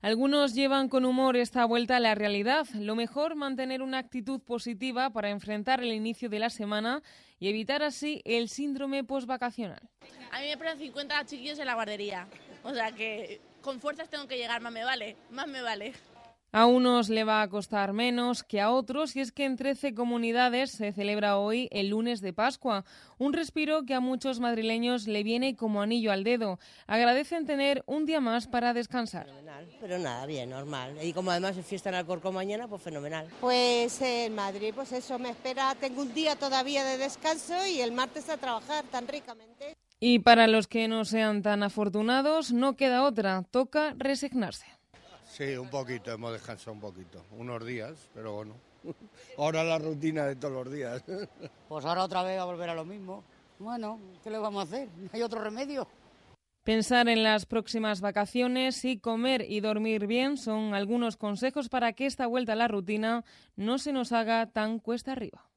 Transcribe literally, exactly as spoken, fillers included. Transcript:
Algunos llevan con humor esta vuelta a la realidad. Lo mejor, mantener una actitud positiva para enfrentar el inicio de la semana y evitar así el síndrome postvacacional. A mí me ponen cincuenta chiquillos en la guardería, o sea que con fuerzas tengo que llegar, más me vale, más me vale. A unos le va a costar menos que a otros, y es que en trece comunidades se celebra hoy el lunes de Pascua, un respiro que a muchos madrileños le viene como anillo al dedo. Agradecen tener un día más para descansar. Fenomenal, pero nada, bien, normal. Y como además es fiesta en Alcorcón mañana, pues fenomenal. Pues en Madrid, pues eso, me espera, tengo un día todavía de descanso y el martes a trabajar tan ricamente. Y para los que no sean tan afortunados, no queda otra, toca resignarse. Sí, un poquito, hemos descansado un poquito, unos días, pero bueno, ahora la rutina de todos los días. Pues ahora otra vez va a volver a lo mismo. Bueno, ¿qué le vamos a hacer? ¿No hay otro remedio? Pensar en las próximas vacaciones y comer y dormir bien son algunos consejos para que esta vuelta a la rutina no se nos haga tan cuesta arriba.